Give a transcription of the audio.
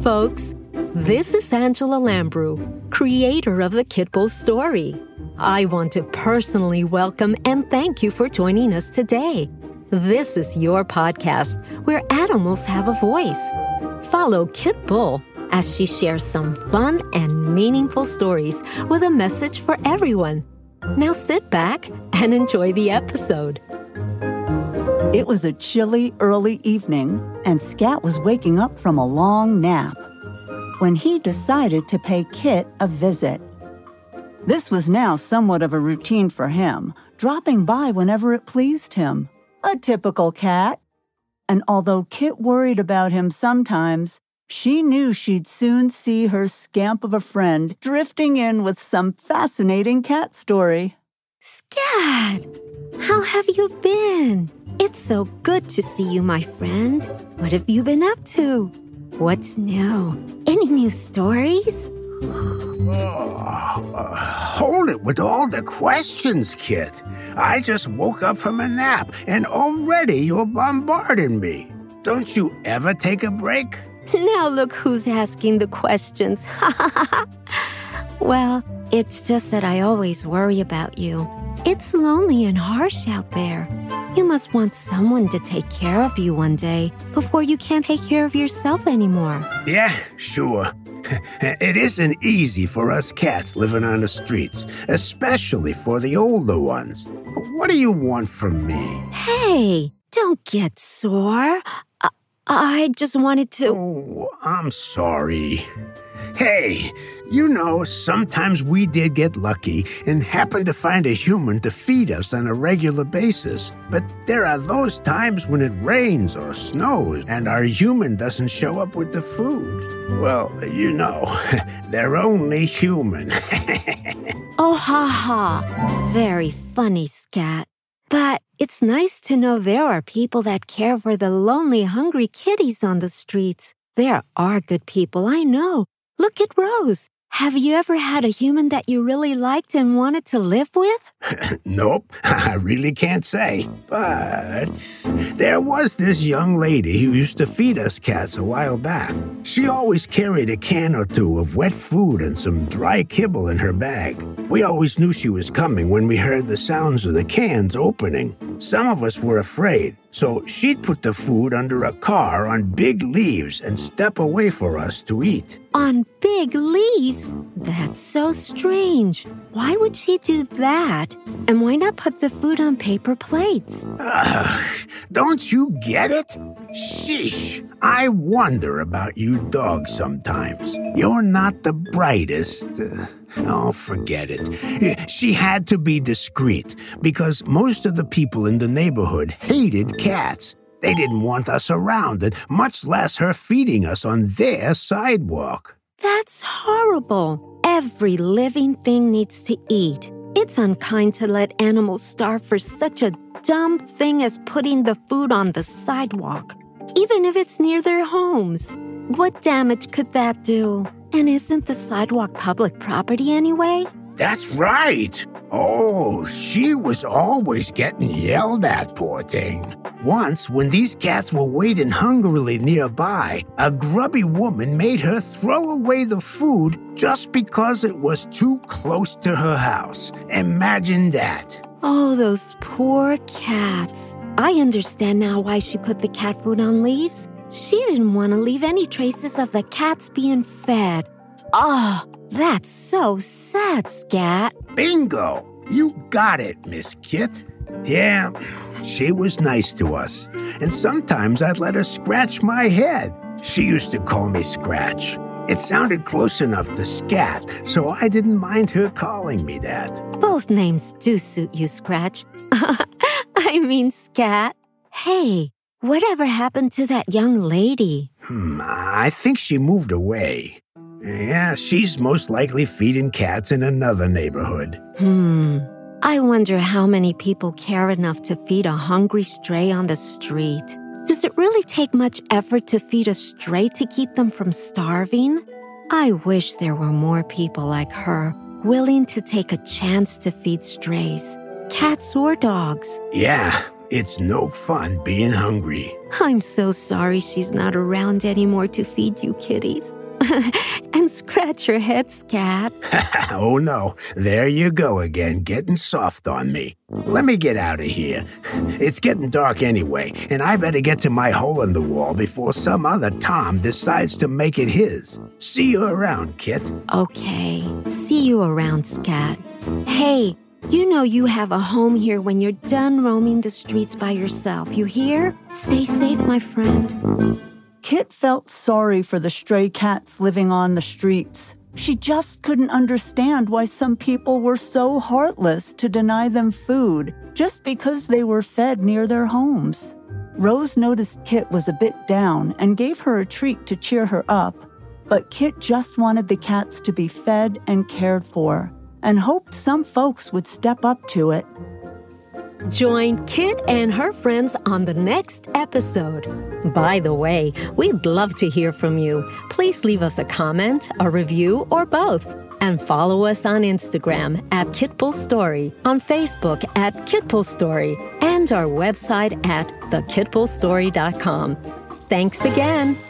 folks. This is Angela Lambrou, creator of the Kitbull Story. I want to personally welcome and thank you for joining us today. This is your podcast where animals have a voice. Follow Kitbull as she shares some fun and meaningful stories with a message for everyone. Now sit back and enjoy the episode. It was a chilly early evening, and Scat was waking up from a long nap when he decided to pay Kit a visit. This was now somewhat of a routine for him, dropping by whenever it pleased him. A typical cat. And although Kit worried about him sometimes, she knew she'd soon see her scamp of a friend drifting in with some fascinating cat story. Scat, how have you been? It's so good to see you, my friend. What have you been up to? What's new? Any new stories? Hold it with all the questions, Kit. I just woke up from a nap, and already you're bombarding me. Don't you ever take a break? Now look who's asking the questions. Well, it's just that I always worry about you. It's lonely and harsh out there. You must want someone to take care of you one day before you can't take care of yourself anymore. Yeah, sure. It isn't easy for us cats living on the streets, especially for the older ones. What do you want from me? Hey, don't get sore. I just wanted to... Oh, I'm sorry. Hey, sometimes we did get lucky and happened to find a human to feed us on a regular basis. But there are those times when it rains or snows and our human doesn't show up with the food. Well, they're only human. Oh, ha ha. Very funny, Scat. But it's nice to know there are people that care for the lonely, hungry kitties on the streets. There are good people, I know. Look at Rose. Have you ever had a human that you really liked and wanted to live with? Nope, I really can't say. But there was this young lady who used to feed us cats a while back. She always carried a can or two of wet food and some dry kibble in her bag. We always knew she was coming when we heard the sounds of the cans opening. Some of us were afraid, so she'd put the food under a car on big leaves and step away for us to eat. On big leaves? That's so strange. Why would she do that? And why not put the food on paper plates? Don't you get it? Sheesh. I wonder about you dogs sometimes. You're not the brightest. Forget it. She had to be discreet because most of the people in the neighborhood hated cats. They didn't want us around and much less her feeding us on their sidewalk. That's horrible. Every living thing needs to eat. It's unkind to let animals starve for such a dumb thing as putting the food on the sidewalk, even if it's near their homes. What damage could that do? And isn't the sidewalk public property anyway? That's right. Oh, she was always getting yelled at, poor thing. Once, when these cats were waiting hungrily nearby, a grubby woman made her throw away the food just because it was too close to her house. Imagine that. Oh, those poor cats. I understand now why she put the cat food on leaves. She didn't want to leave any traces of the cats being fed. Oh, that's so sad, Scat. Bingo! You got it, Miss Kit. Yeah, she was nice to us. And sometimes I'd let her scratch my head. She used to call me Scratch. It sounded close enough to Scat, so I didn't mind her calling me that. Both names do suit you, Scratch. I mean, Scat. Hey, whatever happened to that young lady? I think she moved away. Yeah, she's most likely feeding cats in another neighborhood. I wonder how many people care enough to feed a hungry stray on the street. Does it really take much effort to feed a stray to keep them from starving? I wish there were more people like her, willing to take a chance to feed strays, cats or dogs. Yeah, It's no fun being hungry. I'm so sorry she's not around anymore to feed you kitties. And scratch your head, Scat. Oh no, there you go again, getting soft on me. Let me get out of here. It's getting dark anyway, and I better get to my hole in the wall before some other Tom decides to make it his. See you around, Kit. Okay, see you around, Scat. Hey, you know you have a home here when you're done roaming the streets by yourself. You hear? Stay safe, my friend. Kit felt sorry for the stray cats living on the streets. She just couldn't understand why some people were so heartless to deny them food just because they were fed near their homes. Rose noticed Kit was a bit down and gave her a treat to cheer her up, but Kit just wanted the cats to be fed and cared for and hoped some folks would step up to it. Join Kit and her friends on the next episode. By the way, we'd love to hear from you. Please leave us a comment, a review, or both. And follow us on Instagram at Kitbull Story, on Facebook at Kitbull Story, and our website at thekitbullstory.com. Thanks again.